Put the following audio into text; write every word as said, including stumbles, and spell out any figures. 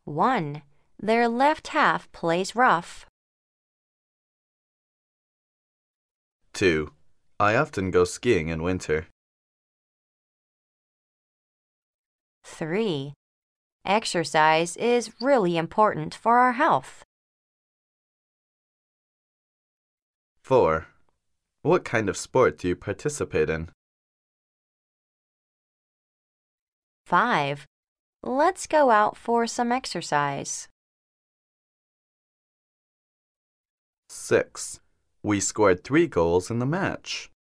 one. Their left half plays rough. two. I often go skiing in winter. three. Exercise is really important for our health. four. What kind of sport do you participate in? five. Let's go out for some exercise. six. We scored three goals in the match.